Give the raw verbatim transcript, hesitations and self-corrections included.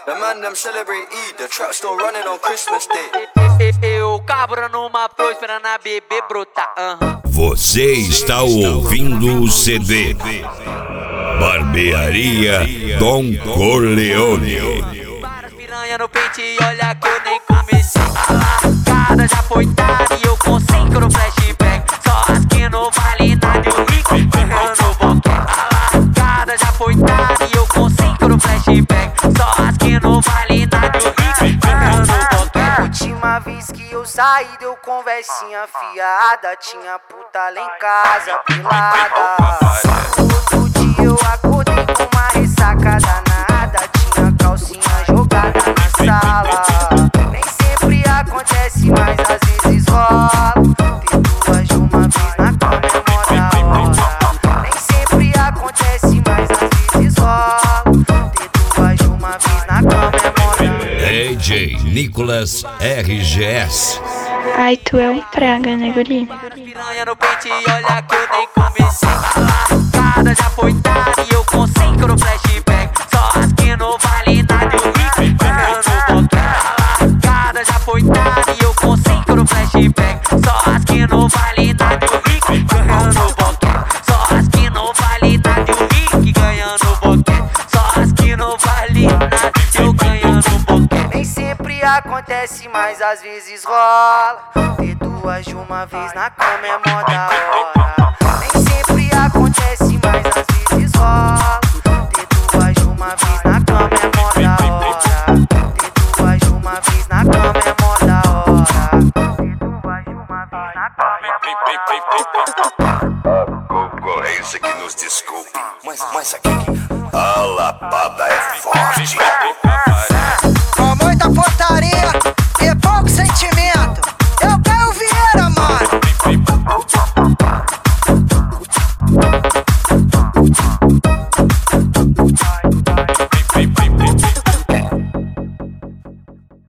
The man them celebrate Eid, the trap still running on Christmas Day. Eu cabra numa flor esperando a bebê brotar. Uhum. Você está ouvindo o C D Barbearia Don Corleone. Várias piranha no pente e olha que eu nem comecei. A largada já foi dada e eu consigo no flashback. Só as que não vale nada e o rico ganhando boquete. A largada já foi dada e eu consigo no flashback. Só as que não vale nada e o rico ganhando boquete. Última vez que eu saí deu conversinha fiada. Tinha puta lá em casa pilada. Outro dia eu acordei com uma ressaca danada. Tinha calcinha jogada na sala. Nem sempre acontece, mas às vezes rola. Ter duas de uma vez na cama é mó da hora. Nem sempre acontece, mas às vezes rola. Ter duas de uma vez na cama é mó da hora. D J Nicolas R G S. Ai, tu é um praga, né, guri? Piranha no pente e olha que eu nem comecei. A largada já foi dada e eu consigo no flashback. Só as que não vale nada e o rico ganhando boquete. A largada já foi dada e eu consigo no flashback. Só as que não vale nada e o rico ganhando boquete. Só as que não vale nada e o rico ganhando boquete. Só as que não vale nada e eu ganhando boquete. Nem sempre acontece, mas às vezes rola. Ter duas de uma vez na cama é mó da hora. Nem sempre acontece, mas às vezes rola. Ter duas de uma vez